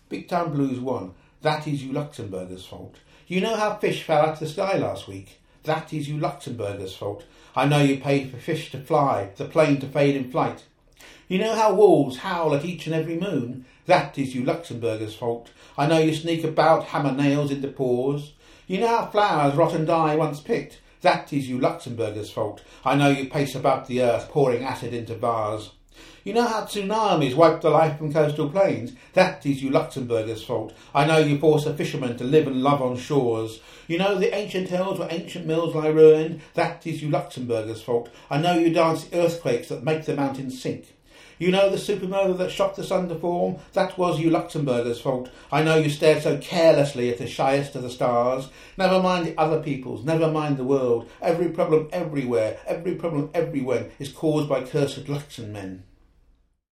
Big Time Blues 1. That is you Luxembourgers' fault. You know how fish fell out of the sky last week? That is you Luxembourgers' fault. I know you paid for fish to fly, the plane to fade in flight. You know how wolves howl at each and every moon? That is you Luxembourgers' fault. I know you sneak about, hammer nails into paws. You know how flowers rot and die once picked? That is you Luxembourgers' fault. I know you pace about the earth, pouring acid into vase. You know how tsunamis wipe the life from coastal plains? That is you Luxembourgers' fault. I know you force a fisherman to live and love on shores. You know the ancient hills where ancient mills lie ruined? That is you Luxembourgers' fault. I know you dance the earthquakes that make the mountains sink. You know the supernova that shocked the sun to form? That was you Luxembourgers' fault. I know you stared so carelessly at the shyest of the stars. Never mind the other peoples, never mind the world. Every problem everywhere, every problem everywhere is caused by cursed Luxon men.